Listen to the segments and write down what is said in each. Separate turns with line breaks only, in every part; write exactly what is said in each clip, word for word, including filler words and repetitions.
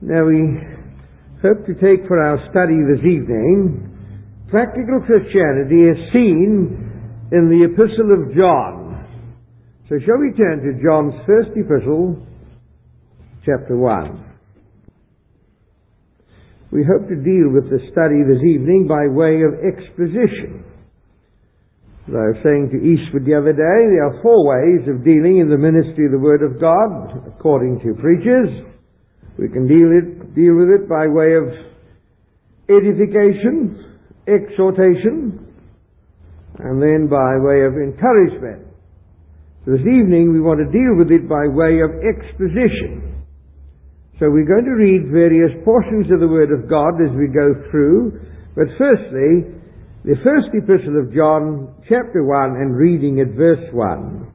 Now we hope to take for our study this evening practical Christianity as seen in the Epistle of John. So shall we turn to John's first epistle, chapter one. We hope to deal with the study this evening by way of exposition. As I was saying to Eastwood the other day, there are four ways of dealing in the ministry of the Word of God, according to preachers. We can deal, it, deal with it by way of edification, exhortation, and then by way of encouragement. This evening we want to deal with it by way of exposition. So we're going to read various portions of the Word of God as we go through. But firstly, the first epistle of John, chapter one, and reading at verse one.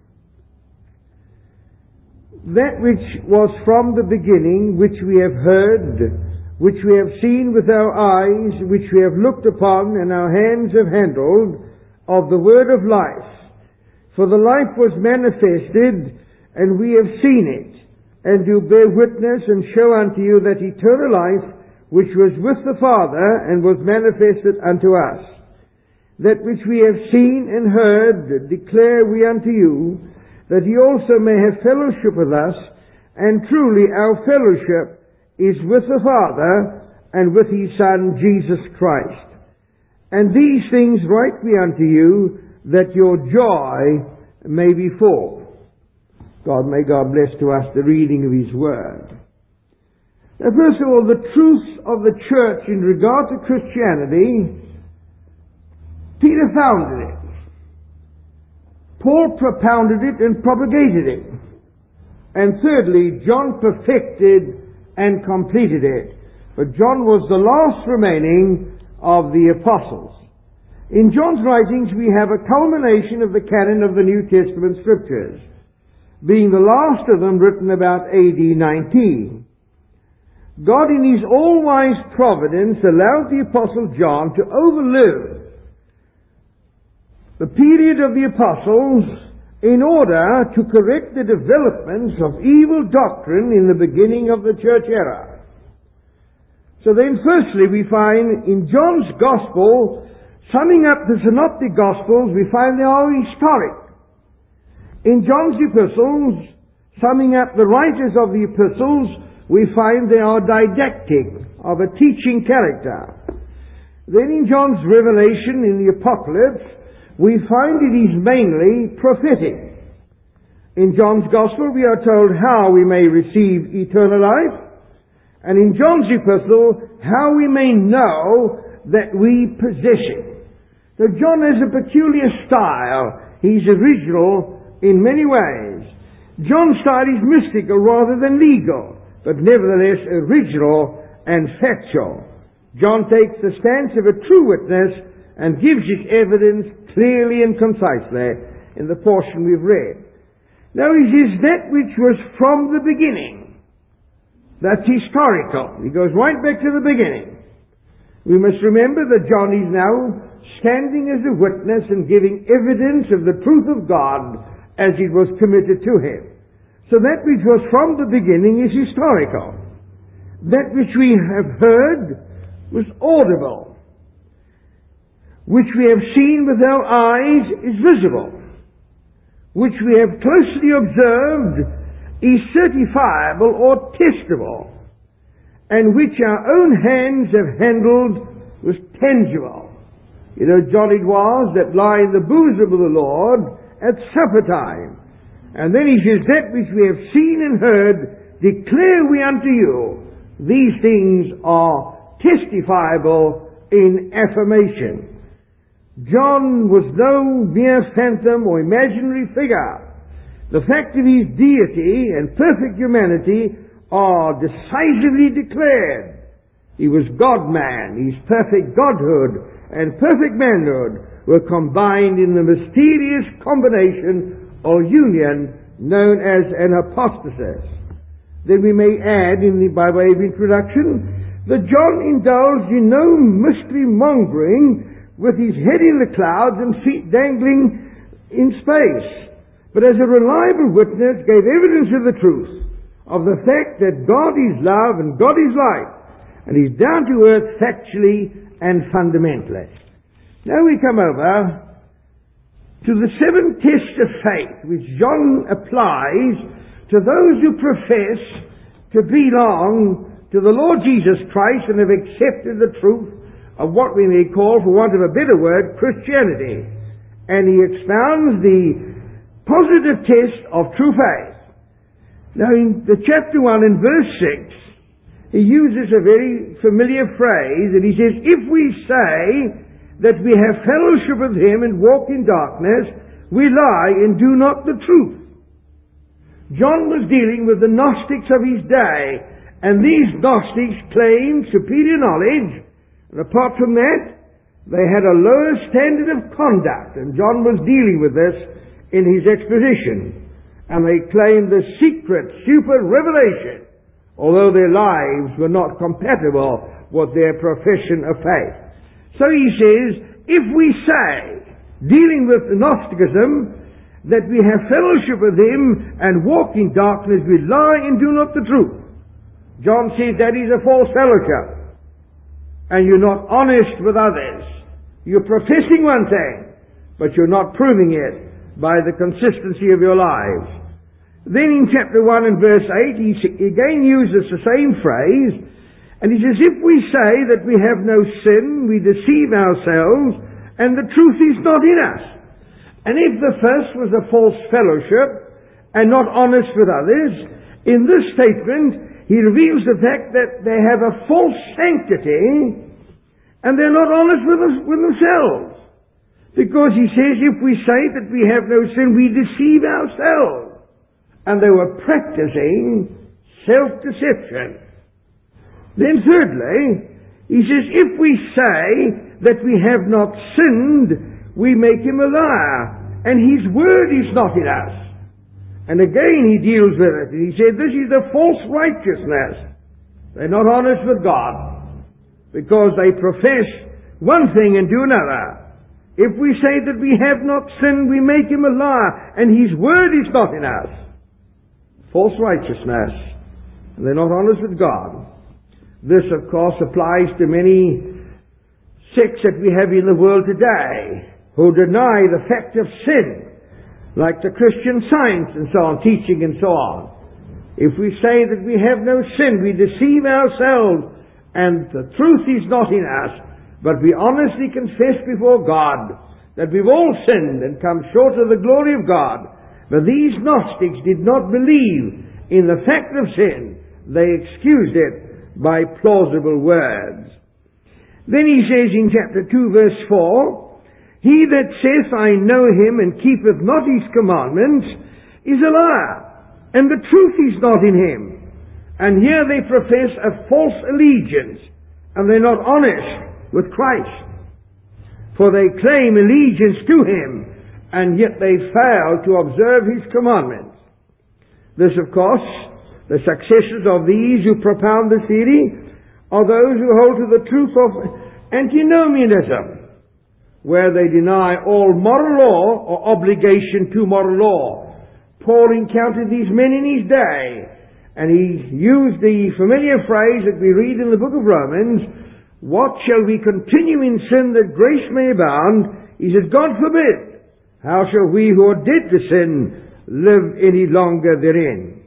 That which was from the beginning, which we have heard, which we have seen with our eyes, which we have looked upon, and our hands have handled, of the word of life. For the life was manifested, and we have seen it, and do bear witness, and show unto you that eternal life, which was with the Father, and was manifested unto us. That which we have seen and heard, declare we unto you, that ye also may have fellowship with us, and truly our fellowship is with the Father, and with his Son, Jesus Christ. And these things write we unto you, that your joy may be full. God, may God bless to us the reading of his word. Now, first of all, the truth of the church in regard to Christianity, Peter founded it. Paul propounded it and propagated it. And thirdly, John perfected and completed it. But John was the last remaining of the apostles. In John's writings we have a culmination of the canon of the New Testament scriptures, being the last of them written about A D nineteen. God in his all-wise providence allowed the apostle John to overlive the period of the apostles in order to correct the developments of evil doctrine in the beginning of the church era. So then firstly we find in John's gospel, summing up the synoptic gospels, we find they are historic. In John's epistles, summing up the writers of the epistles, we find they are didactic, of a teaching character. Then in John's revelation in the apocalypse, we find it is mainly prophetic. In John's Gospel we are told how we may receive eternal life, and in John's Epistle how we may know that we possess it. So John has a peculiar style. He's original in many ways. John's style is mystical rather than legal, but nevertheless original and factual. John takes the stance of a true witness and gives his evidence clearly and concisely in the portion we've read. Now it is that which was from the beginning. That's historical. He goes right back to the beginning. We must remember that John is now standing as a witness and giving evidence of the truth of God as it was committed to him. So that which was from the beginning is historical. That which we have heard was audible. Which we have seen with our eyes is visible. Which we have closely observed is certifiable or testable. And which our own hands have handled was tangible. You know, John it was that lie in the bosom of the Lord at supper time. And then he says, that which we have seen and heard, declare we unto you. These things are testifiable in affirmation. John was no mere phantom or imaginary figure. The fact of his deity and perfect humanity are decisively declared. He was God-man. His perfect godhood and perfect manhood were combined in the mysterious combination or union known as an hypostasis. Then we may add, in the, by way of introduction, that John indulged in no mystery mongering with his head in the clouds and feet dangling in space, but as a reliable witness gave evidence of the truth of the fact that God is love and God is light, and He's down to earth factually and fundamentally. Now we come over to the seven tests of faith which John applies to those who profess to belong to the Lord Jesus Christ and have accepted the truth of what we may call, for want of a better word, Christianity. And he expounds the positive test of true faith. Now in the chapter one and verse six, he uses a very familiar phrase, and he says, if we say that we have fellowship with Him and walk in darkness, we lie and do not the truth. John was dealing with the Gnostics of his day, and these Gnostics claimed superior knowledge, and apart from that, they had a lower standard of conduct, and John was dealing with this in his exposition. And they claimed the secret, super revelation, although their lives were not compatible with their profession of faith. So he says, if we say, dealing with Gnosticism, that we have fellowship with Him and walk in darkness, we lie and do not the truth. John says that is a false fellowship. And you're not honest with others. You're professing one thing, but you're not proving it by the consistency of your lives. Then in chapter one and verse eight, he again uses the same phrase, and he says, if we say that we have no sin, we deceive ourselves, and the truth is not in us. And if the first was a false fellowship, and not honest with others, in this statement, he reveals the fact that they have a false sanctity, and they're not honest with, us, with themselves. Because he says, if we say that we have no sin, we deceive ourselves. And they were practicing self-deception. Then thirdly, he says, if we say that we have not sinned, we make Him a liar, and His word is not in us. And again he deals with it. And he said, this is a false righteousness. They're not honest with God, because they profess one thing and do another. If we say that we have not sinned, we make Him a liar, and His word is not in us. False righteousness. And they're not honest with God. This, of course, applies to many sects that we have in the world today, who deny the fact of sin, like the Christian Science and so on, teaching and so on. If we say that we have no sin, we deceive ourselves, and the truth is not in us, but we honestly confess before God that we've all sinned and come short of the glory of God. But these Gnostics did not believe in the fact of sin. They excused it by plausible words. Then he says in chapter two verse four, he that saith, I know Him, and keepeth not His commandments, is a liar, and the truth is not in him. And here they profess a false allegiance, and they're not honest with Christ. For they claim allegiance to Him, and yet they fail to observe His commandments. This, of course, the successors of these who propound the theory are those who hold to the truth of antinomianism, where they deny all moral law or obligation to moral law. Paul encountered these men in his day, and he used the familiar phrase that we read in the book of Romans, what shall we continue in sin that grace may abound? He says, God forbid. How shall we who are dead to sin live any longer therein?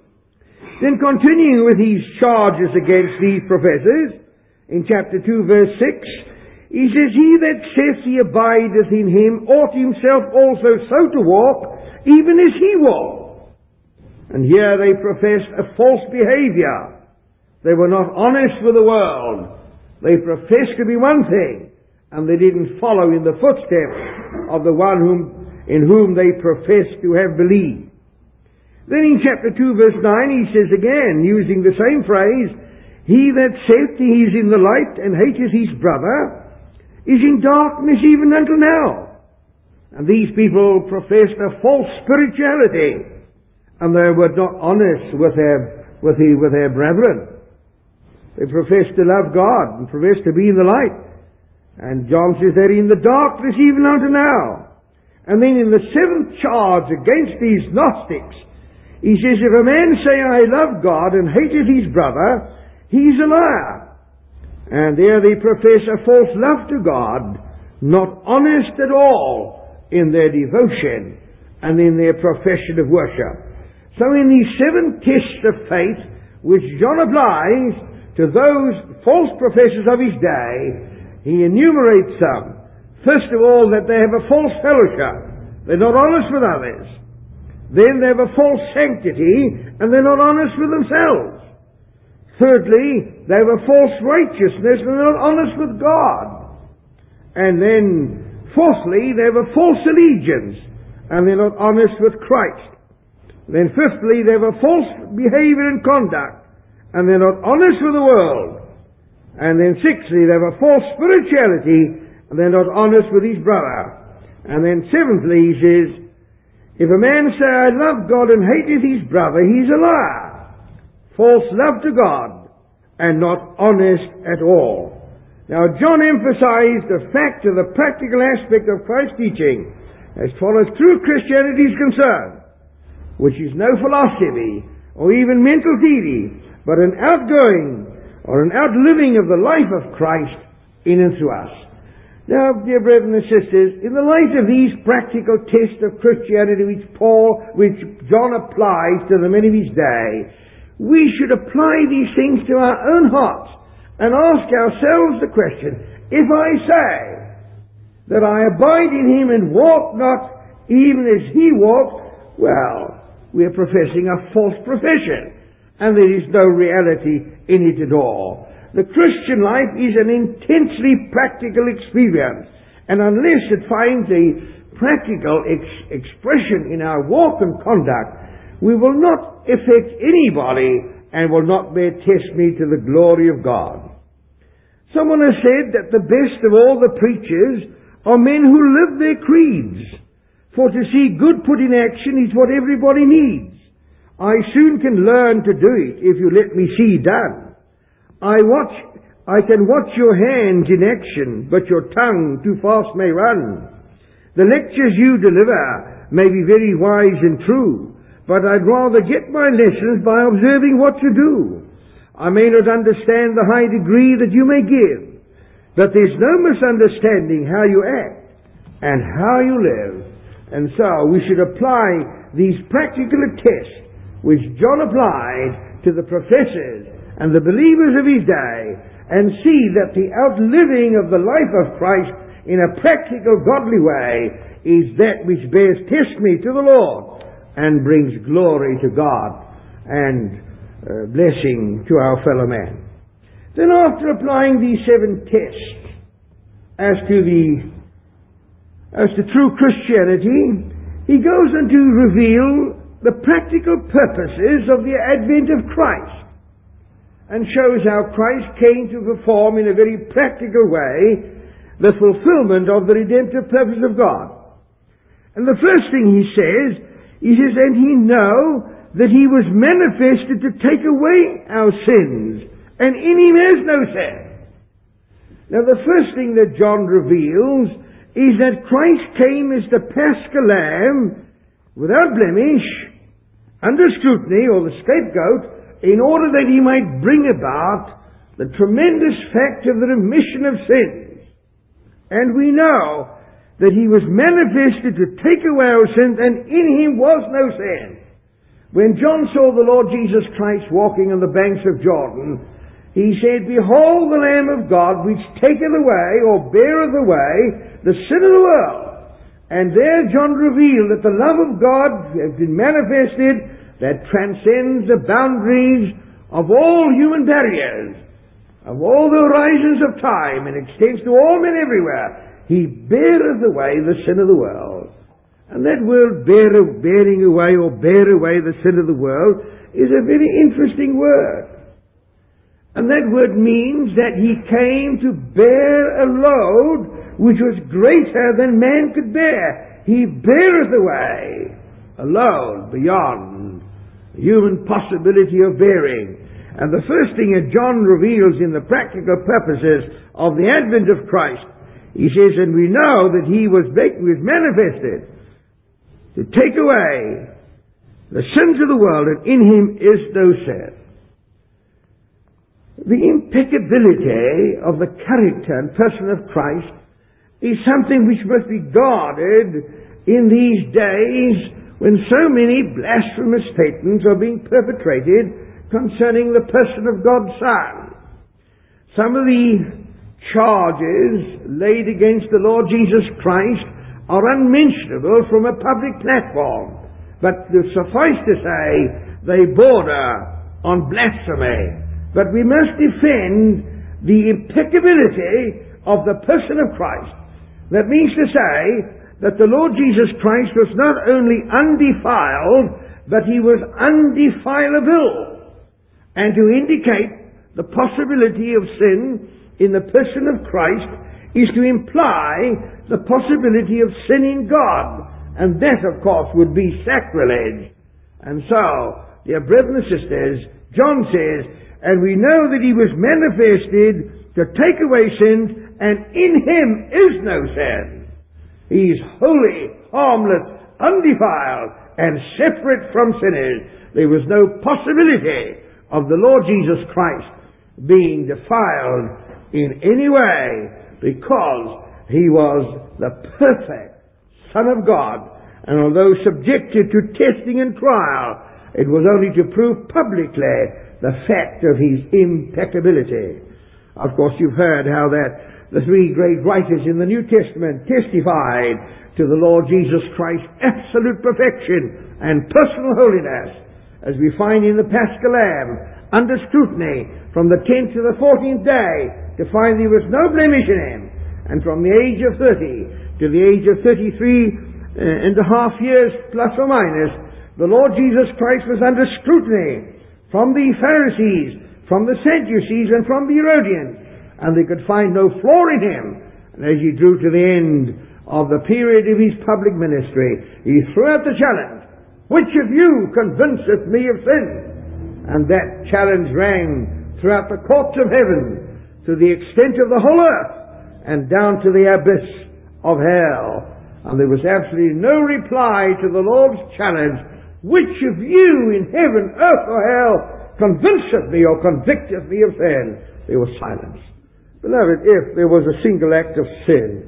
Then continuing with his charges against these professors, in chapter two verse six, he says, he that saith he abideth in Him ought himself also so to walk, even as He walked. And here they professed a false behavior. They were not honest with the world. They professed to be one thing, and they didn't follow in the footsteps of the one whom, in whom they professed to have believed. Then in chapter two verse nine he says again, using the same phrase, he that saith he is in the light and hateth his brother is in darkness even until now. And these people professed a false spirituality, and they were not honest with their, with, the, with their brethren. They professed to love God and professed to be in the light. And John says they're in the darkness even unto now. And then in the seventh charge against these Gnostics, He says, if a man say, I love God, and hateth his brother, he's a liar. And there they profess a false love to God, not honest at all in their devotion and in their profession of worship. So in these seven tests of faith, which John applies to those false professors of his day, he enumerates some. First of all, that they have a false fellowship. They're not honest with others. Then they have a false sanctity, and they're not honest with themselves. Thirdly, they have a false righteousness, and they're not honest with God. And then, fourthly, they have a false allegiance, and they're not honest with Christ. Then fifthly, they have a false behavior and conduct, and they're not honest with the world. And then sixthly, they have a false spirituality, and they're not honest with his brother. And then seventhly, he says, if a man say, I love God and hateth his brother, he's a liar. False love to God, and not honest at all. Now, John emphasized the fact of the practical aspect of Christ's teaching as far as true Christianity is concerned, which is no philosophy or even mental theory, but an outgoing or an outliving of the life of Christ in and through us. Now, dear brethren and sisters, in the light of these practical tests of Christianity which Paul, which John applies to the men of his day, we should apply these things to our own hearts and ask ourselves the question, if I say that I abide in him and walk not even as he walked, well, we are professing a false profession, and there is no reality in it at all. The Christian life is an intensely practical experience, and unless it finds a practical ex- expression in our walk and conduct, we will not affect anybody and will not bear testimony to the glory of God. Someone has said that the best of all the preachers are men who live their creeds, for to see good put in action is what everybody needs. I soon can learn to do it if you let me see done. I watch, I can watch your hands in action, but your tongue too fast may run. The lectures you deliver may be very wise and true, but I'd rather get my lessons by observing what you do. I may not understand the high degree that you may give, but there's no misunderstanding how you act and how you live. And so we should apply these practical tests which John applied to the professors and the believers of his day, and see that the outliving of the life of Christ in a practical, godly way is that which bears testimony to the Lord and brings glory to God and uh, blessing to our fellow man. Then after applying these seven tests as to the as to true Christianity, he goes on to reveal the practical purposes of the advent of Christ, and shows how Christ came to perform in a very practical way the fulfillment of the redemptive purpose of God. And the first thing he says, he says, and he know that he was manifested to take away our sins, and in him is no sin. Now the first thing that John reveals is that Christ came as the Paschal Lamb, without blemish, under scrutiny, or the scapegoat, in order that he might bring about the tremendous fact of the remission of sins. And we know that he was manifested to take away our sins, and in him was no sin. When John saw the Lord Jesus Christ walking on the banks of Jordan, he said, behold the Lamb of God, which taketh away, or beareth away, the sin of the world. And there John revealed that the love of God has been manifested, that transcends the boundaries of all human barriers, of all the horizons of time, and extends to all men everywhere. He beareth away the sin of the world. And that word bear, bearing away or bear away the sin of the world is a very interesting word. And that word means that he came to bear a load which was greater than man could bear. He beareth away a load beyond human possibility of bearing. And the first thing that John reveals in the practical purposes of the advent of Christ, he says, and we know that he was, was manifested to take away the sins of the world, and in him is no sin. The impeccability of the character and person of Christ is something which must be guarded in these days when so many blasphemous statements are being perpetrated concerning the person of God's Son. Some of the charges laid against the Lord Jesus Christ are unmentionable from a public platform, but suffice to say, they border on blasphemy. But we must defend the impeccability of the person of Christ. That means to say that the Lord Jesus Christ was not only undefiled, but he was undefilable. And to indicate the possibility of sin in the person of Christ is to imply the possibility of sin in God. And that, of course, would be sacrilege. And so, dear brethren and sisters, John says, and we know that he was manifested to take away sins, and in him is no sin. He is holy, harmless, undefiled, and separate from sinners. There was no possibility of the Lord Jesus Christ being defiled in any way, because he was the perfect Son of God. And although subjected to testing and trial, it was only to prove publicly the fact of his impeccability. Of course, you've heard how that the three great writers in the New Testament testified to the Lord Jesus Christ's absolute perfection and personal holiness, as we find in the Paschal Lamb, under scrutiny from the tenth to the fourteenth day, to find there was no blemish in him. And from the age of thirty to the age of thirty-three uh, and a half years, plus or minus, the Lord Jesus Christ was under scrutiny from the Pharisees, from the Sadducees, and from the Herodians, and they could find no flaw in him. And as he drew to the end of the period of his public ministry, he threw out the challenge, "Which of you convinceth me of sin?" And that challenge rang throughout the courts of heaven, to the extent of the whole earth, and down to the abyss of hell. And there was absolutely no reply to the Lord's challenge, "Which of you in heaven, earth, or hell convinceth me or convicteth me of sin?" There was silence. Beloved, if there was a single act of sin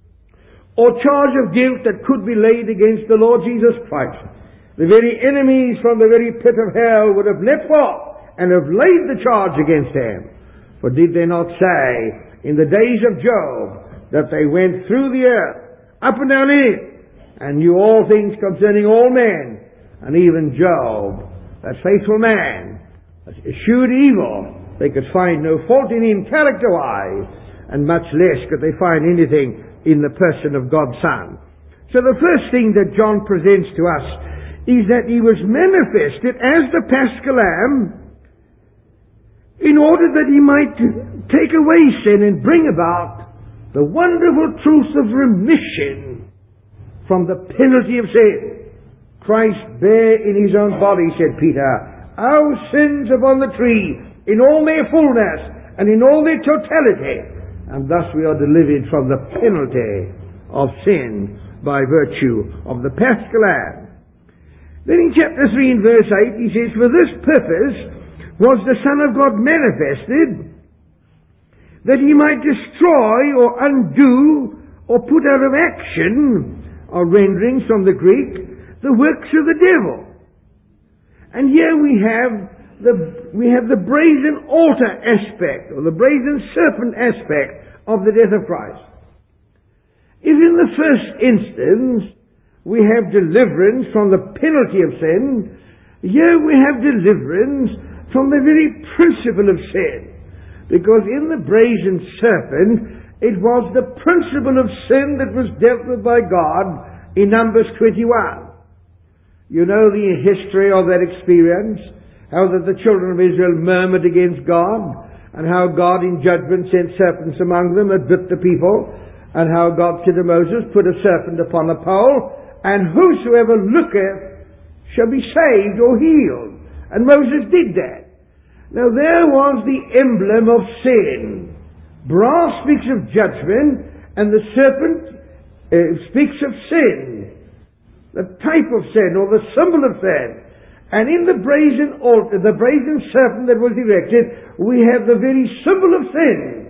or charge of guilt that could be laid against the Lord Jesus Christ, the very enemies from the very pit of hell would have leapt forth and have laid the charge against him. For did they not say in the days of Job that they went through the earth, up and down in it, and knew all things concerning all men, and even Job, that faithful man, eschewed evil? They could find no fault in him character-wise, and much less could they find anything in the person of God's Son. So the first thing that John presents to us is that he was manifested as the Paschal Lamb in order that he might take away sin and bring about the wonderful truth of remission from the penalty of sin. Christ bare in his own body, said Peter, our sins upon the tree in all their fullness and in all their totality, and thus we are delivered from the penalty of sin by virtue of the Paschal Lamb. Then in chapter three and verse eight he says, for this purpose was the Son of God manifested, that he might destroy or undo or put out of action, or renderings from the Greek, the works of the devil. And here we have the we have the brazen altar aspect, or the brazen serpent aspect of the death of Christ. If in the first instance we have deliverance from the penalty of sin, here we have deliverance from the very principle of sin. Because in the brazen serpent, it was the principle of sin that was dealt with by God in Numbers twenty-one. You know the history of that experience, how that the children of Israel murmured against God, and how God in judgment sent serpents among them that bit the people, and how God said to Moses, put a serpent upon a pole, and whosoever looketh shall be saved or healed. And Moses did that. Now there was the emblem of sin. Brass speaks of judgment, and the serpent uh, speaks of sin. The type of sin, or the symbol of sin. And in the brazen altar, the brazen serpent that was erected, we have the very symbol of sin.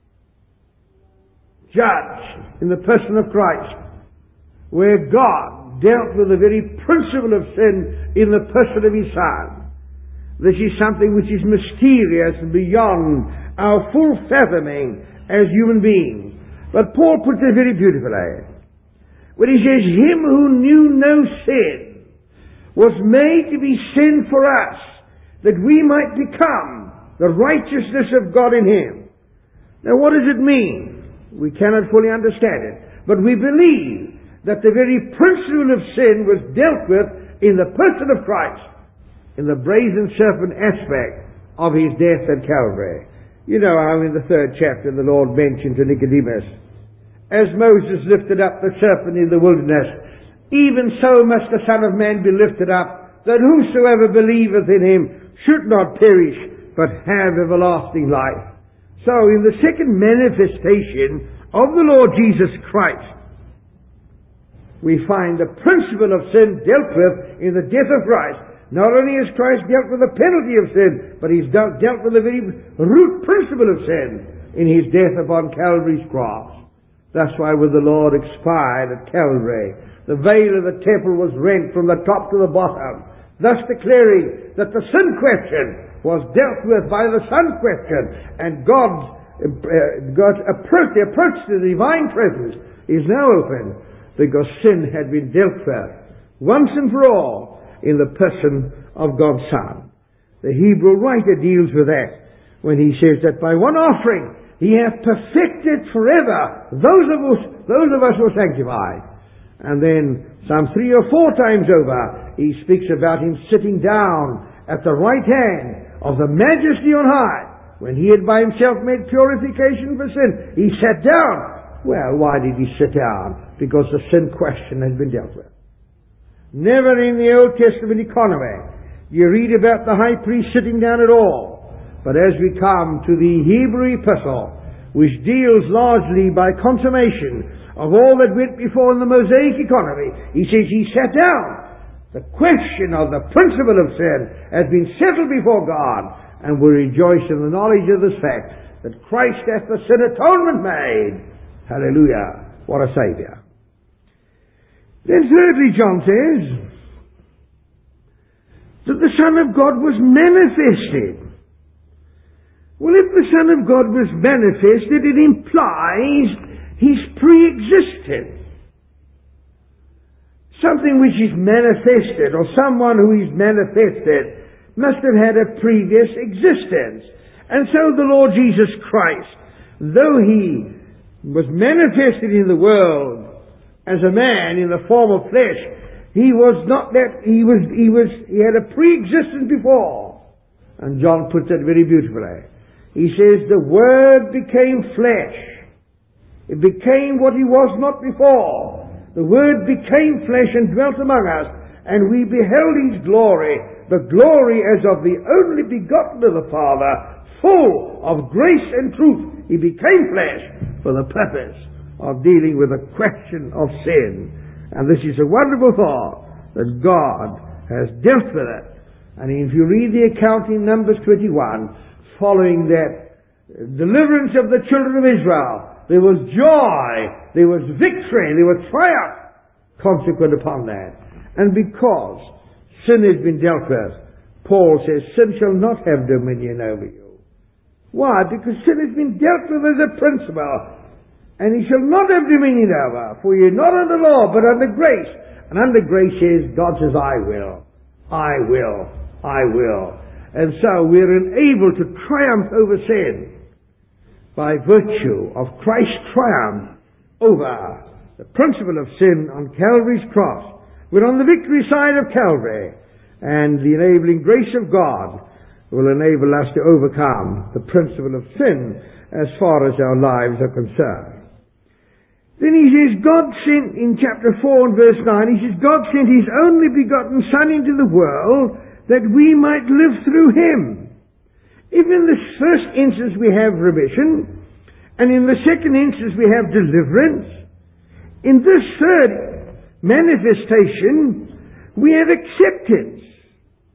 Judge in the person of Christ, where God dealt with the very principle of sin in the person of His Son. This is something which is mysterious and beyond our full fathoming as human beings. But Paul puts it very beautifully when he says, Him who knew no sin was made to be sin for us, that we might become the righteousness of God in Him. Now what does it mean? We cannot fully understand it, but we believe that the very principle of sin was dealt with in the person of Christ, in the brazen serpent aspect of His death at Calvary. You know how in the third chapter the Lord mentioned to Nicodemus, as Moses lifted up the serpent in the wilderness, even so must the Son of Man be lifted up, that whosoever believeth in Him should not perish, but have everlasting life. So in the second manifestation of the Lord Jesus Christ, we find the principle of sin dealt with in the death of Christ. Not only has Christ dealt with the penalty of sin, but He's dealt, dealt with the very root principle of sin in His death upon Calvary's cross. That's why when the Lord expired at Calvary, the veil of the temple was rent from the top to the bottom, thus declaring that the sin question was dealt with by the Son question, and God's, uh, God's approach, the approach to the divine presence is now open, because sin had been dealt with once and for all in the person of God's Son. The Hebrew writer deals with that when he says that by one offering He hath perfected forever those of us, those of us who are sanctified. And then some three or four times over he speaks about Him sitting down at the right hand of the Majesty on high. When He had by Himself made purification for sin, He sat down. Well, why did He sit down? Because the sin question has been dealt with. Never in the Old Testament economy you read about the high priest sitting down at all. But as we come to the Hebrew epistle, which deals largely by consummation of all that went before in the Mosaic economy, he says He sat down. The question of the principle of sin has been settled before God, and we rejoice in the knowledge of this fact, that Christ hath the sin atonement made. Hallelujah. What a Saviour. Then thirdly, John says that the Son of God was manifested. Well, if the Son of God was manifested, it implies His pre-existence. Something which is manifested, or someone who is manifested, must have had a previous existence. And so the Lord Jesus Christ, though He was manifested in the world as a man in the form of flesh, He was not that, He was, He was, He had a pre-existence before. And John puts it very beautifully. He says, the Word became flesh. It became what He was not before. The Word became flesh and dwelt among us, and we beheld His glory, the glory as of the only begotten of the Father, full of grace and truth. He became flesh for the purpose of dealing with the question of sin. And this is a wonderful thought, that God has dealt with it. And if you read the account in Numbers twenty-one, following that deliverance of the children of Israel, there was joy, there was victory, there was triumph consequent upon that. And because sin has been dealt with, Paul says, sin shall not have dominion over you. Why? Because sin has been dealt with as a principle, and he shall not have dominion over, for ye are not under law, but under grace. And under grace is, God says, I will, I will, I will. And so we're enabled to triumph over sin by virtue of Christ's triumph over the principle of sin on Calvary's cross. We're on the victory side of Calvary, and the enabling grace of God will enable us to overcome the principle of sin as far as our lives are concerned. Then he says, God sent, in chapter four and verse nine, he says, God sent His only begotten Son into the world that we might live through Him. If in the first instance we have remission, and in the second instance we have deliverance, in this third manifestation we have acceptance.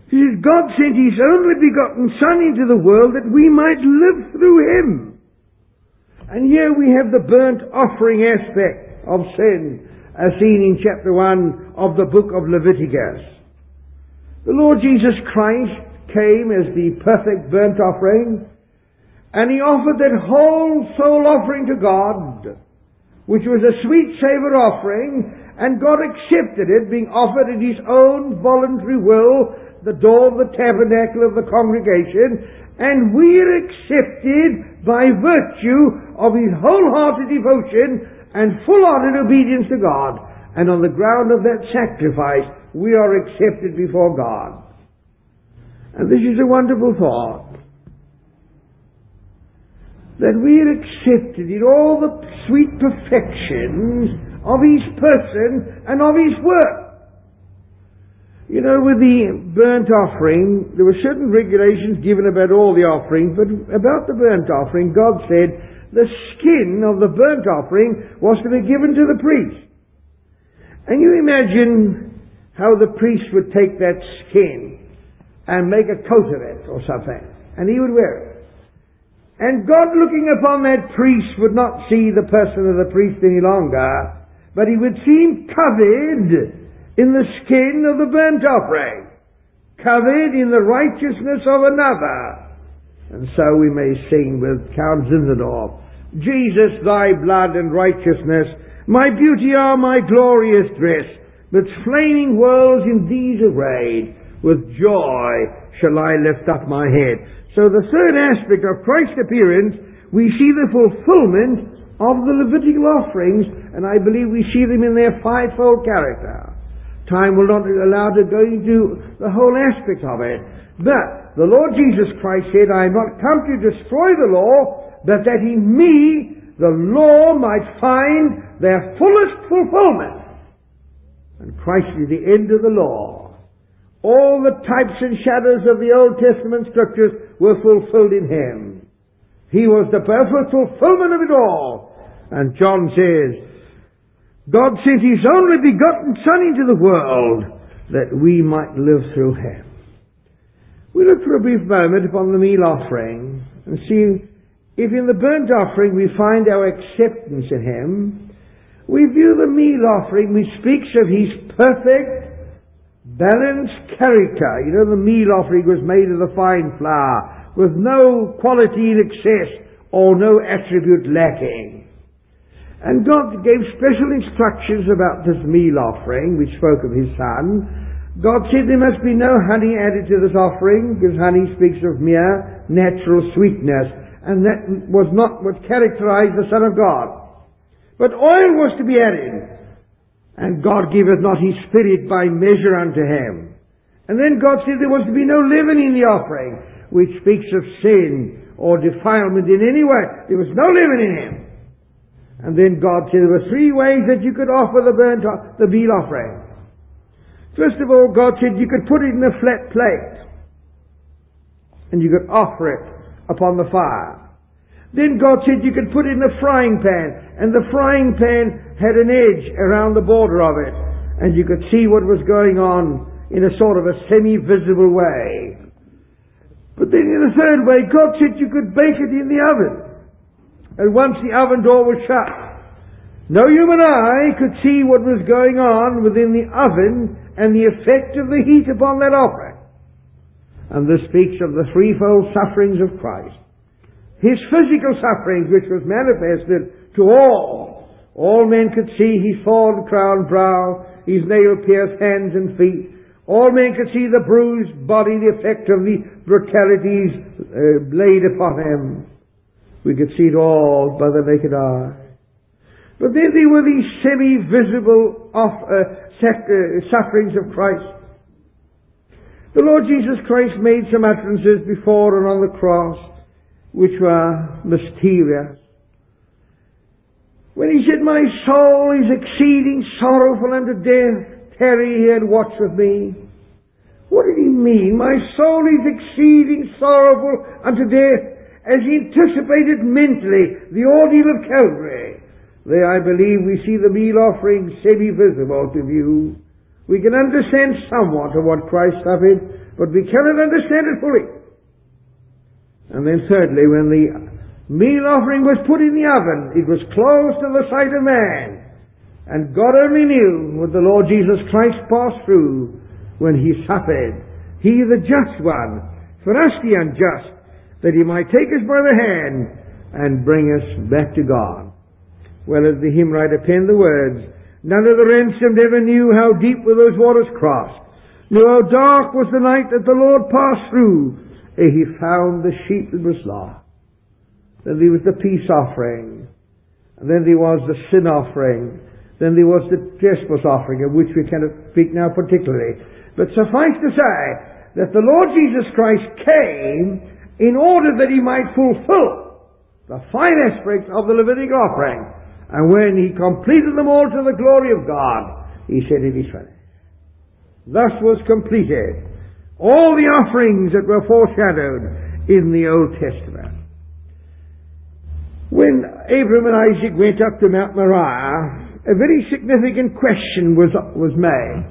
He says, God sent His only begotten Son into the world that we might live through Him. And here we have the burnt offering aspect of sin, as seen in chapter one of the book of Leviticus. The Lord Jesus Christ came as the perfect burnt offering, and He offered that whole soul offering to God, which was a sweet savour offering, and God accepted it, being offered at His own voluntary will, the door of the tabernacle of the congregation, and we are accepted by virtue of His wholehearted devotion and full-hearted obedience to God. And on the ground of that sacrifice, we are accepted before God. And this is a wonderful thought, that we are accepted in all the sweet perfections of His person and of His work. You know, with the burnt offering, there were certain regulations given about all the offerings, but about the burnt offering, God said the skin of the burnt offering was to be given to the priest. And you imagine how the priest would take that skin and make a coat of it or something, and he would wear it. And God, looking upon that priest, would not see the person of the priest any longer, but He would see him covered in the skin of the burnt offering, covered in the righteousness of another. And so we may sing with Count Zinzendorf, Jesus, Thy blood and righteousness, my beauty are my glorious dress, but flaming worlds in These arrayed, with joy shall I lift up my head. So the third aspect of Christ's appearance, we see the fulfillment of the Levitical offerings, and I believe we see them in their fivefold character. Time will not allow to go into the whole aspect of it. But the Lord Jesus Christ said, I am not come to destroy the law, but that in me the law might find their fullest fulfillment. And Christ is the end of the law. All the types and shadows of the Old Testament scriptures were fulfilled in Him. He was the perfect fulfillment of it all. And John says, God sent His only begotten Son into the world that we might live through Him. We look for a brief moment upon the meal offering and see if in the burnt offering we find our acceptance in Him. We view the meal offering which speaks of His perfect, balanced character. You know, the meal offering was made of the fine flour with no quality in excess or no attribute lacking. And God gave special instructions about this meal offering, which spoke of His Son. God said there must be no honey added to this offering, because honey speaks of mere natural sweetness, and that was not what characterized the Son of God. But oil was to be added, and God giveth not His Spirit by measure unto Him. And then God said there was to be no leaven in the offering, which speaks of sin or defilement in any way. There was no leaven in Him. And then God said there were three ways that you could offer the burnt, the meal offering. First of all, God said you could put it in a flat plate, and you could offer it upon the fire. Then God said you could put it in a frying pan, and the frying pan had an edge around the border of it, and you could see what was going on in a sort of a semi-visible way. But then in the third way, God said you could bake it in the oven. And once the oven door was shut, no human eye could see what was going on within the oven and the effect of the heat upon that offering. And this speaks of the threefold sufferings of Christ. His physical sufferings, which was manifested to all. All men could see His thorn-crowned brow, His nail-pierced hands and feet. All men could see the bruised body, the effect of the brutalities uh, laid upon Him. We could see it all by the naked eye. But then there were these semi-visible off, uh, sac- uh, sufferings of Christ. The Lord Jesus Christ made some utterances before and on the cross which were mysterious. When He said, my soul is exceeding sorrowful unto death, tarry here and watch with me. What did He mean? My soul is exceeding sorrowful unto death, as He anticipated mentally the ordeal of Calvary. There, I believe, we see the meal offering semi-visible to view. We can understand somewhat of what Christ suffered, but we cannot understand it fully. And then thirdly, when the meal offering was put in the oven, it was closed to the sight of man. And God only knew what the Lord Jesus Christ passed through when he suffered. He, the just one, for us the unjust, that he might take us by the hand and bring us back to God. Well, as the hymn writer penned the words, none of the ransomed ever knew how deep were those waters crossed, nor how dark was the night that the Lord passed through, ere he found the sheep that was lost. Then there was the peace offering, and then there was the sin offering, then there was the trespass offering, of which we cannot speak now particularly. But suffice to say that the Lord Jesus Christ came in order that he might fulfill the fine aspects of the Levitical offering. And when he completed them all to the glory of God, he said, it is finished. Thus was completed all the offerings that were foreshadowed in the Old Testament. When Abraham and Isaac went up to Mount Moriah, a very significant question was, was made.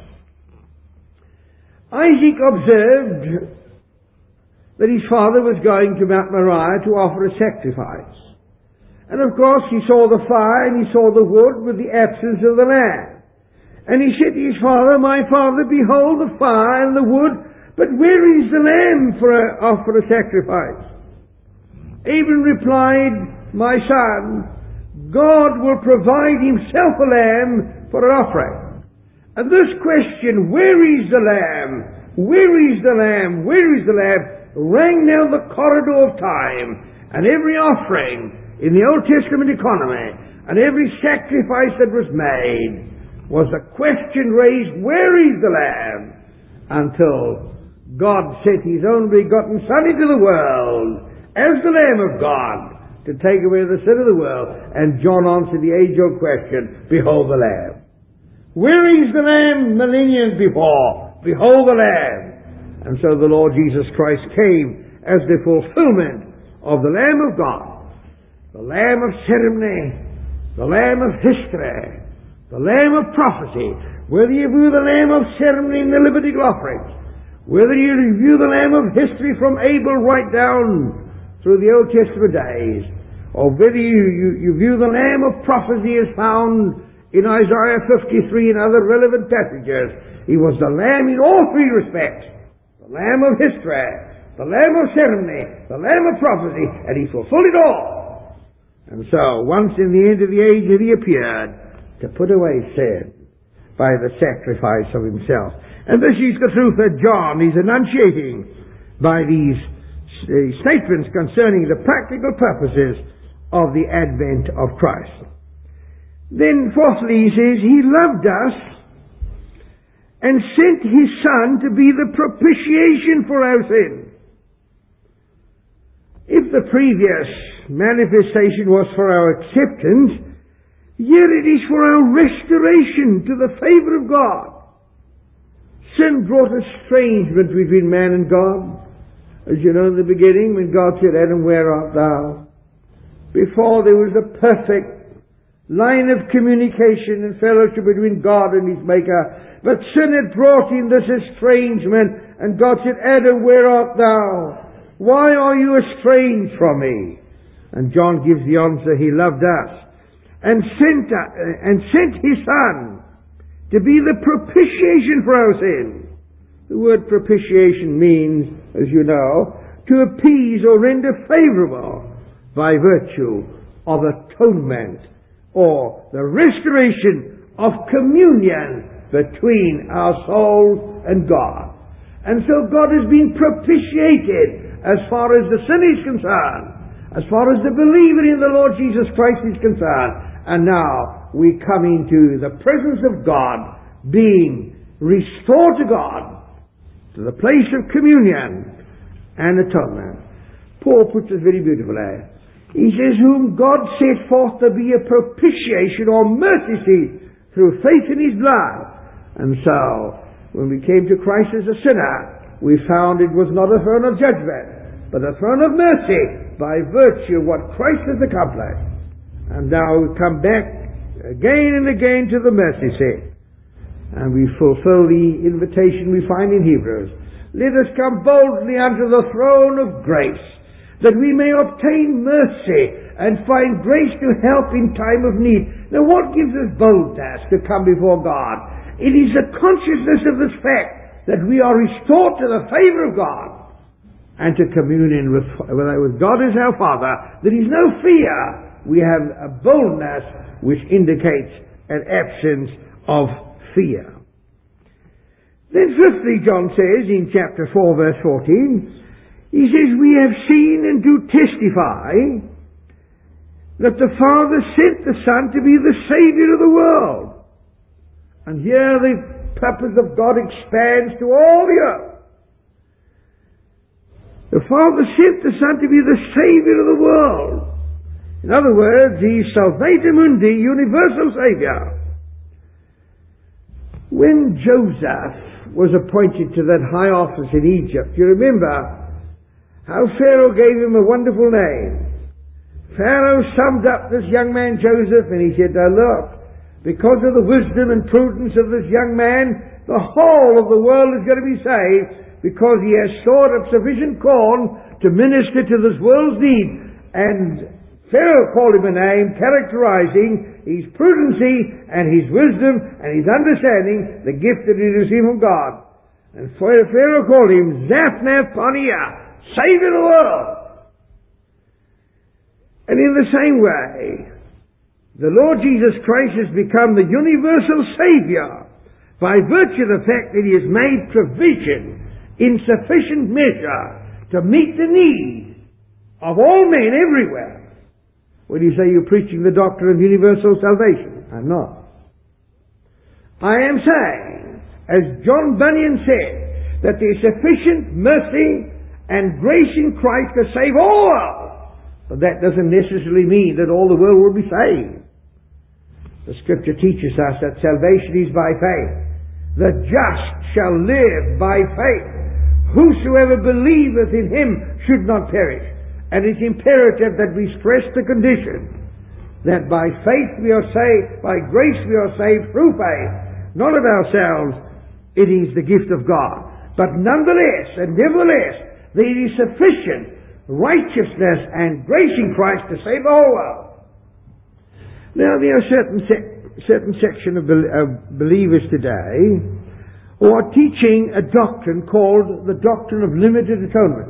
Isaac observed that his father was going to Mount Moriah to offer a sacrifice. And of course he saw the fire and he saw the wood with the absence of the lamb. And he said to his father, my father, behold the fire and the wood, but where is the lamb for a, offer a sacrifice? Abraham replied, my son, God will provide himself a lamb for an offering. And this question, where is the lamb? Where is the lamb? Where is the lamb? Rang down the corridor of time. And every offering in the Old Testament economy, and every sacrifice that was made, was the question raised, where is the lamb? Until God sent his only begotten Son into the world as the Lamb of God, to take away the sin of the world. And John answered the age-old question, behold the Lamb. Where is the Lamb millenniums before? Behold the Lamb. And so the Lord Jesus Christ came as the fulfillment of the Lamb of God, the Lamb of ceremony, the Lamb of history, the Lamb of prophecy. Whether you view the Lamb of ceremony in the Levitical offerings, whether you review the Lamb of history from Abel right down through the Old Testament days, or whether you, you, you view the Lamb of prophecy as found in Isaiah fifty-three and other relevant passages, he was the Lamb in all three respects. The Lamb of history, the Lamb of ceremony, the Lamb of prophecy, and he fulfilled it all. And so, once in the end of the age, he appeared to put away sin by the sacrifice of himself. And this is the truth that John is enunciating by these uh, statements concerning the practical purposes of the advent of Christ. Then fourthly he says, he loved us and sent his Son to be the propitiation for our sin. If the previous manifestation was for our acceptance, yet it is for our restoration to the favor of God. Sin brought estrangement between man and God. As you know, in the beginning, when God said, Adam, where art thou? Before there was a perfect line of communication and fellowship between God and his Maker. But sin had brought in this estrangement, and God said, Adam, where art thou? Why are you estranged from me? And John gives the answer, he loved us and sent, uh, and sent his Son to be the propitiation for our sin. The word propitiation means, as you know, to appease or render favorable by virtue of atonement or the restoration of communion between our souls and God. And so God has been propitiated as far as the sin is concerned, as far as the believer in the Lord Jesus Christ is concerned. And now we come into the presence of God, being restored to God, to the place of communion and atonement. Paul puts it very beautifully. He says, whom God set forth to be a propitiation or mercy seat through faith in his blood. And so, when we came to Christ as a sinner, we found it was not a throne of judgment, but a throne of mercy by virtue of what Christ has accomplished. And now we come back again and again to the mercy seat. And we fulfill the invitation we find in Hebrews. let us come boldly unto the throne of grace, that we may obtain mercy and find grace to help in time of need. Now, what gives us boldness to come before God? It is the consciousness of this fact that we are restored to the favor of God and to communion with, with God as our Father. There is no fear. We have a boldness which indicates an absence of fear. Then fifthly, John says in chapter four verse fourteen, he says, we have seen and do testify that the Father sent the Son to be the Savior of the world. And here the purpose of God expands to all the earth. The Father sent the Son to be the Savior of the world. In other words, He is Salvator Mundi, universal Savior. When Joseph was appointed to that high office in Egypt, you remember how Pharaoh gave him a wonderful name. Pharaoh summed up this young man Joseph, and he said, now look, because of the wisdom and prudence of this young man, the whole of the world is going to be saved, because he has stored up sufficient corn to minister to this world's need. And Pharaoh called him a name characterizing his prudency and his wisdom and his understanding, the gift that he received from God. And Pharaoh called him Zaphnath-Paneah, Savior of the world. And in the same way, the Lord Jesus Christ has become the universal Savior by virtue of the fact that He has made provision in sufficient measure to meet the need of all men everywhere. When you say you're preaching the doctrine of universal salvation, I'm not. I am saying, as John Bunyan said, that there is sufficient mercy and grace in Christ to save all the world. But that doesn't necessarily mean that all the world will be saved. The Scripture teaches us that salvation is by faith. The just shall live by faith. Whosoever believeth in Him should not perish. And it's imperative that we stress the condition that by faith we are saved, by grace we are saved through faith, not of ourselves. It is the gift of God. But nonetheless, and nevertheless, there is sufficient righteousness and grace in Christ to save the whole world. Now, there are certain sec- certain section of, be- of believers today who are teaching a doctrine called the doctrine of limited atonement.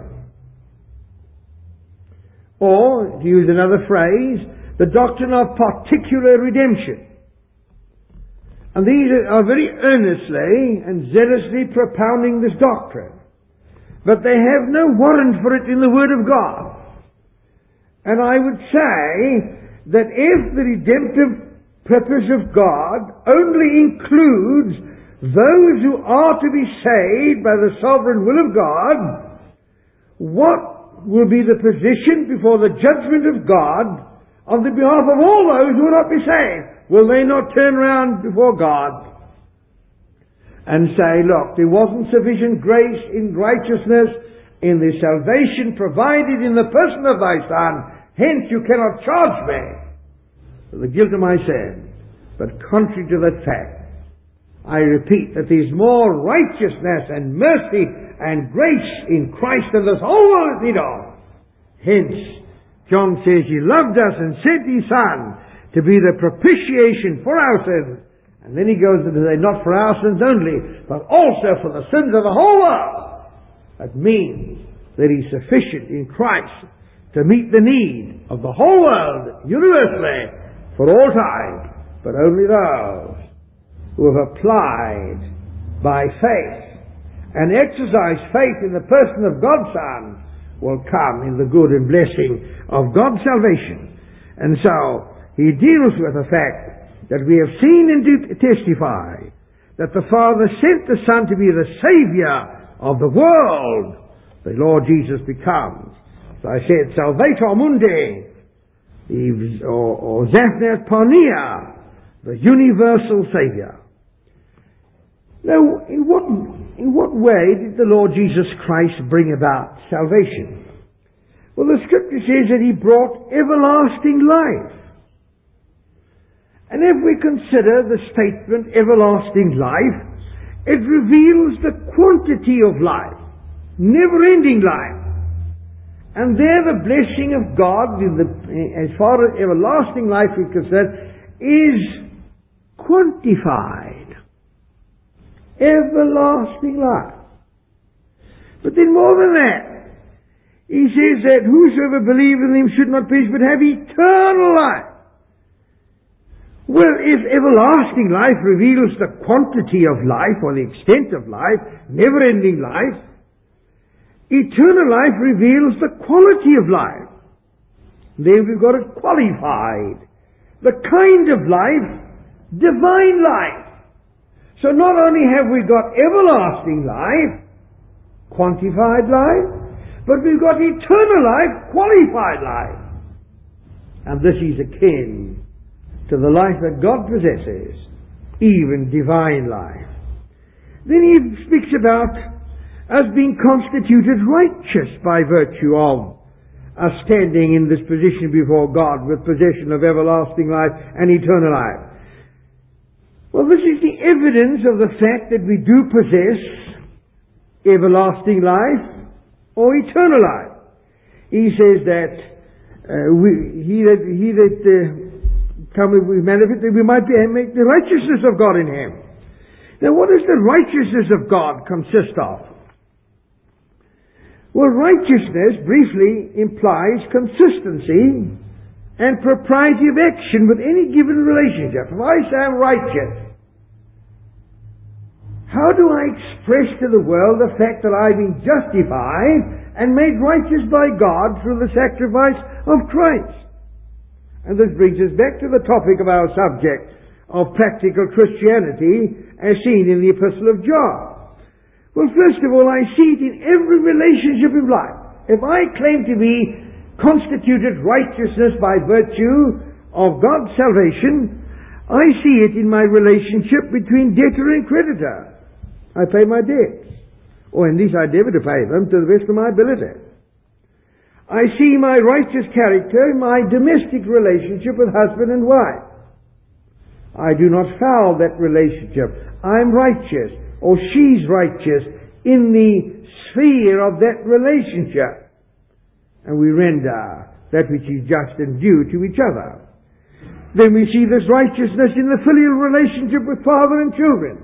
Or, to use another phrase, the doctrine of particular redemption. And these are very earnestly and zealously propounding this doctrine. But they have no warrant for it in the Word of God. And I would say that if the redemptive purpose of God only includes those who are to be saved by the sovereign will of God, what will be the position before the judgment of God on the behalf of all those who will not be saved? Will they not turn around before God and say, look, there wasn't sufficient grace in righteousness in the salvation provided in the person of thy Son, hence you cannot charge me for the guilt of my sin. But contrary to that fact, I repeat that there is more righteousness and mercy and grace in Christ than this whole world is need of. Hence, John says, He loved us and sent His Son to be the propitiation for our sins. And then he goes on to say, not for our sins only, but also for the sins of the whole world. That means that He's sufficient in Christ to meet the need of the whole world universally for all time. But only those who have applied by faith and exercised faith in the person of God's Son will come in the good and blessing of God's salvation. And so, he deals with the fact that we have seen and do testify that the Father sent the Son to be the Savior of the world. The Lord Jesus becomes, as I said, Salvator Mundi, or, or Zaphnath-Paneah, the universal Savior. Now, in what, in what way did the Lord Jesus Christ bring about salvation? Well, the Scripture says that He brought everlasting life. And if we consider the statement everlasting life, it reveals the quantity of life. never-ending life. And there the blessing of God, in the, as far as everlasting life is concerned, is quantified. Everlasting life. But then more than that, he says that whosoever believeth in him should not perish but have eternal life. Well, if everlasting life reveals the quantity of life or the extent of life, never-ending life, eternal life reveals the quality of life. Then we've got it qualified. The kind of life, divine life. So not only have we got everlasting life, quantified life, but we've got eternal life, qualified life. And this is akin to the life that God possesses, even divine life. Then he speaks about us being constituted righteous by virtue of us standing in this position before God with possession of everlasting life and eternal life. Well, this is the evidence of the fact that we do possess everlasting life or eternal life. He says that uh, we, he that, he that uh, come with manifest, that we might be, make the righteousness of God in him. Now, what does the righteousness of God consist of? Well, righteousness briefly implies consistency and propriety of action with any given relationship. If I say I'm righteous, how do I express to the world the fact that I've been justified and made righteous by God through the sacrifice of Christ? And this brings us back to the topic of our subject of practical Christianity as seen in the Epistle of John. Well, first of all, I see it in every relationship of life. If I claim to be constituted righteousness by virtue of God's salvation, I see it in my relationship between debtor and creditor. I pay my debts, or at least I endeavor to pay them to the best of my ability. I see my righteous character in my domestic relationship with husband and wife. I do not foul that relationship. I'm righteous, or she's righteous in the sphere of that relationship. And we render that which is just and due to each other. Then we see this righteousness in the filial relationship with father and children.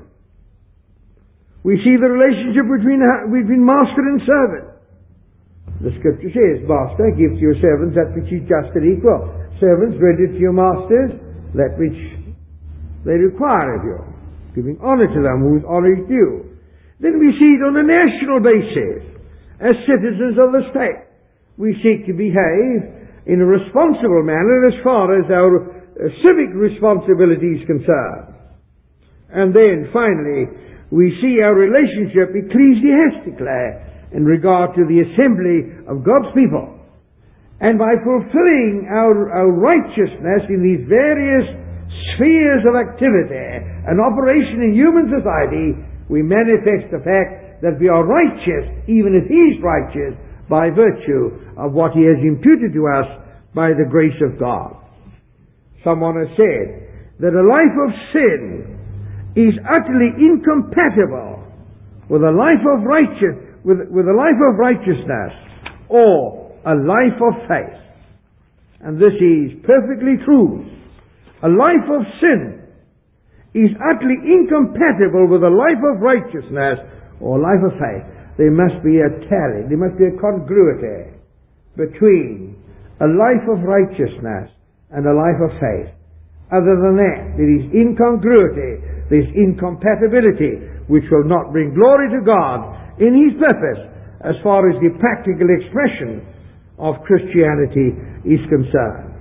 We see the relationship between, between master and servant. The scripture says, Master, give to your servants that which is just and equal. Servants, render to your masters that which they require of you, giving honor to them whose honor is due. Then we see it on a national basis. As citizens of the state, we seek to behave in a responsible manner as far as our uh, civic responsibility is concerned. And then, finally, we see our relationship ecclesiastically in regard to the assembly of God's people. And by fulfilling our, our righteousness in these various spheres of activity and operation in human society, we manifest the fact that we are righteous, even if He is righteous, by virtue of what He has imputed to us by the grace of God. Someone has said that a life of sin is utterly incompatible with a life of righteous, with, with a life of righteousness or a life of faith. And this is perfectly true. A life of sin is utterly incompatible with a life of righteousness or a life of faith. There must be a tally, there must be a congruity between a life of righteousness and a life of faith. Other than that, there is incongruity, there is incompatibility, which will not bring glory to God in His purpose as far as the practical expression of Christianity is concerned.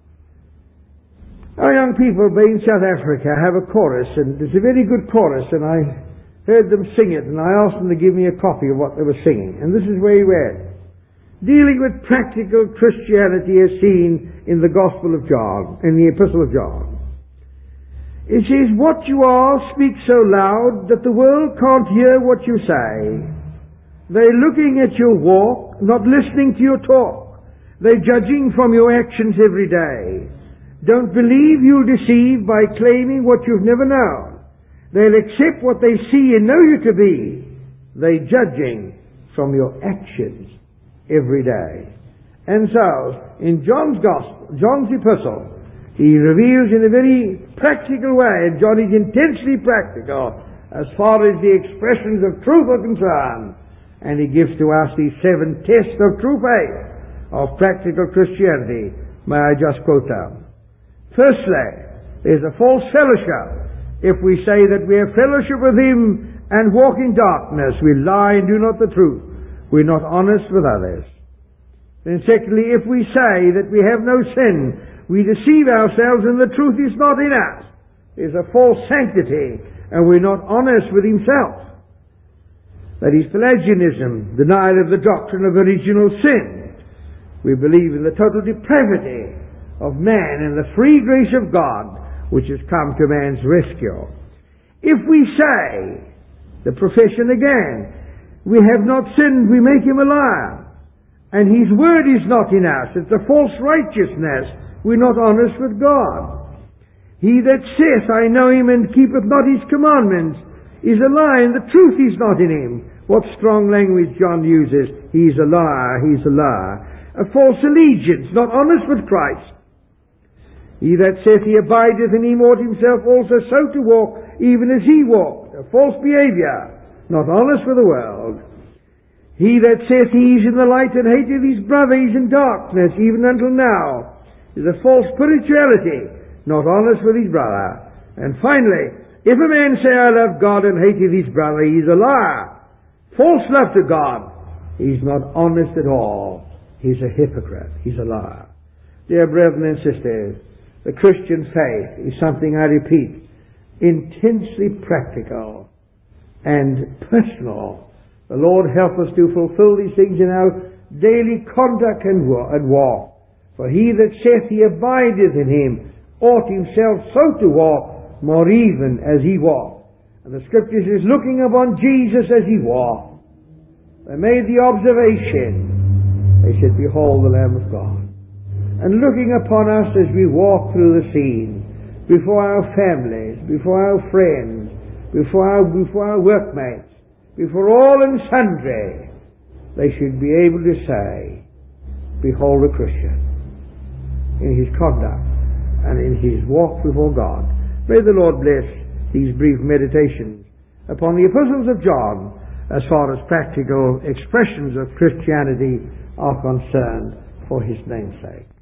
Our young people in South Africa have a chorus, and it's a very good chorus, and I heard them sing it, and I asked them to give me a copy of what they were singing. And this is very well. Dealing with practical Christianity as seen in the Gospel of John, in the Epistle of John. It says, what you are speaks so loud that the world can't hear what you say. They're looking at your walk, not listening to your talk. They're judging from your actions every day. Don't believe you'll deceive by claiming what you've never known. They'll accept what they see and know you to be. They're judging from your actions every day. And so, in John's Gospel, John's Epistle, he reveals in a very practical way, and John is intensely practical as far as the expressions of truth are concerned, and he gives to us these seven tests of true faith, of practical Christianity. May I just quote them? Firstly, there's a false fellowship. If we say that we have fellowship with him and walk in darkness, we lie and do not the truth. We're not honest with others. Then secondly, if we say that we have no sin, we deceive ourselves and the truth is not in us. There's a false sanctity and we're not honest with himself. That is Pelagianism, denial of the doctrine of original sin. We believe in the total depravity of man and the free grace of God which has come to man's rescue. If we say, the profession again, we have not sinned, we make him a liar. And his word is not in us. It's a false righteousness. We're not honest with God. He that saith, I know him and keepeth not his commandments, is a liar, and the truth is not in him. What strong language John uses. He's a liar, he's a liar. A false allegiance, not honest with Christ. He that saith he abideth in him ought himself also so to walk, even as he walked. A false behavior, not honest with the world. He that saith he is in the light and hateth his brother is in darkness, even until now, is a false spirituality, not honest with his brother. And finally, if a man say, I love God and hateth his brother, he is a liar. False love to God. He's not honest at all. He's a hypocrite. He's a liar. Dear brethren and sisters, the Christian faith is something, I repeat, intensely practical and personal. The Lord help us to fulfill these things in our daily conduct and walk. For he that saith he abideth in him ought himself so to walk, more even as he walked. And the Scripture says, looking upon Jesus as he walked, they made the observation, they said, behold the Lamb of God. And looking upon us as we walk through the scene, before our families, before our friends, before our, before our workmates, before all and sundry, they should be able to say, behold a Christian, in his conduct and in his walk before God. May the Lord bless these brief meditations upon the epistles of John as far as practical expressions of Christianity are concerned, for his name's sake.